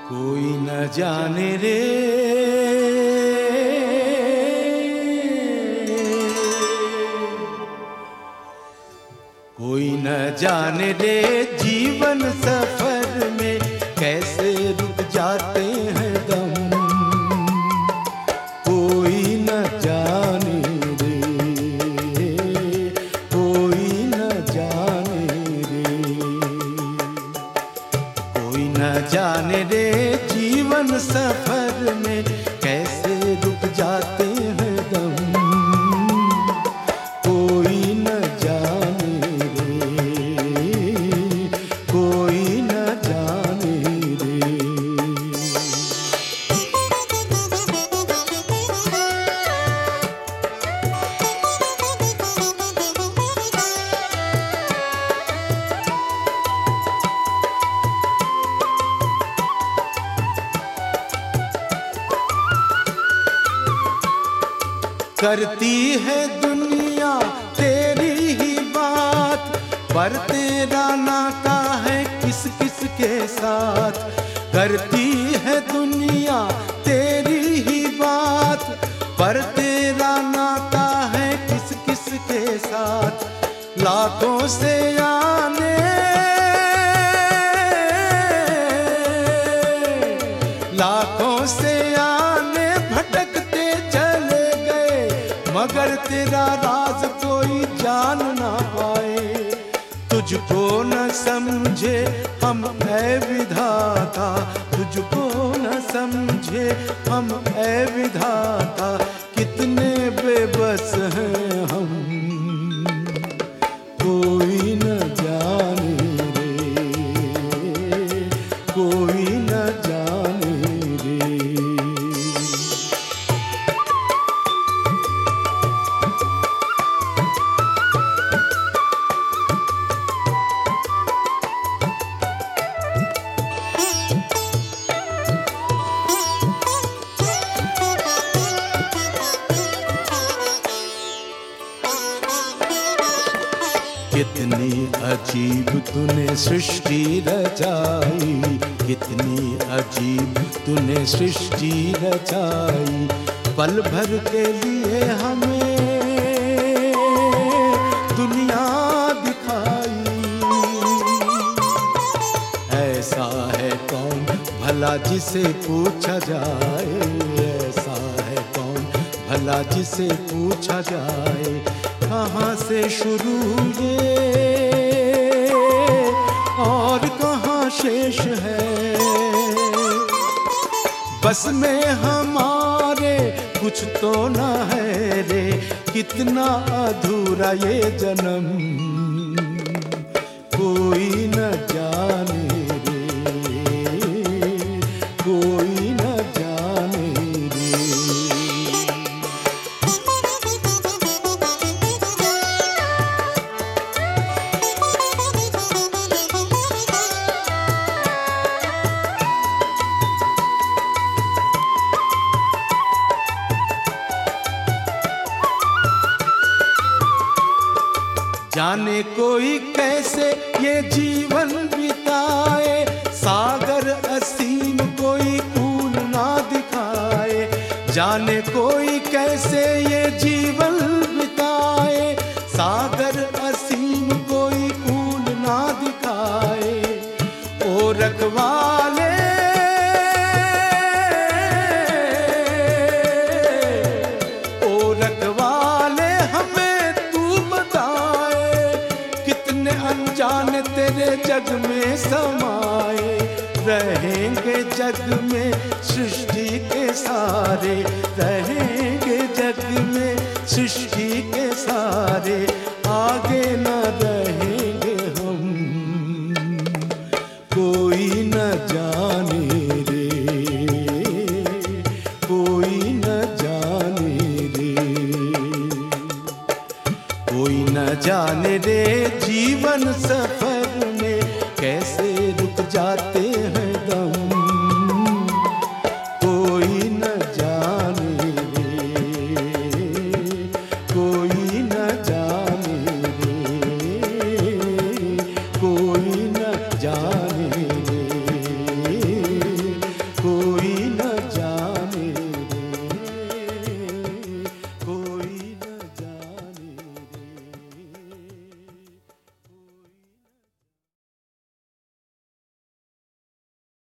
कोई न जाने रे कोई न जाने रे जीवन सफर में कैसे रुक जाते हैं दम। कोई न जाने रे कोई न जाने रे कोई न जाने रे जीवन सफर में कैसे रुक जाते हैं दम। कोई न जाने रे कोई न जाने रे। करती है दुनिया तेरी ही बात, पर तेरा नाता है किस किस के साथ। करती है दुनिया तेरी ही बात, पर तेरा नाता है किस किस के साथ। लाखों से आने लाखों से आने भटकते चले गए, मगर तेरा राज कोई जान ना पाए। तुझको न समझे हम ऐ विधाता, तुझको न समझे हम ऐ विधाता। कितने बेबस हैं हम, कोई न जाने रे कोई न जाने रे। कितनी अजीब तूने सृष्टि रचाई, कितनी अजीब तूने सृष्टि रचाई। पल भर के लिए हमें दुनिया दिखाई। ऐसा है कौन भला जिसे पूछा जाए, ऐसा है कौन भला जिसे पूछा जाए। कहाँ से शुरू ये और कहाँ शेष है। बस में हमारे कुछ तो न है रे, कितना अधूरा ये जन्म। कोई न जाने रे कोई न जाने रे। जाने कोई कैसे ये जीवन बिताए, सागर असीम कोई कूल ना दिखाए। जाने कोई कैसे ये जीवन बिताए, सागर असीम कोई कूल ना दिखाए। ओ रखवाले ओ रखवाले हमें तू बताए, कितने अनजान तेरे जग में समाए। रहेंगे जग में सृष्टि के सारे, रहेंगे जग में सृष्टि के सारे। आगे न रहेंगे हम, कोई न जाने रे कोई न जाने रे कोई न जाने रे जीवन सफर में कैसे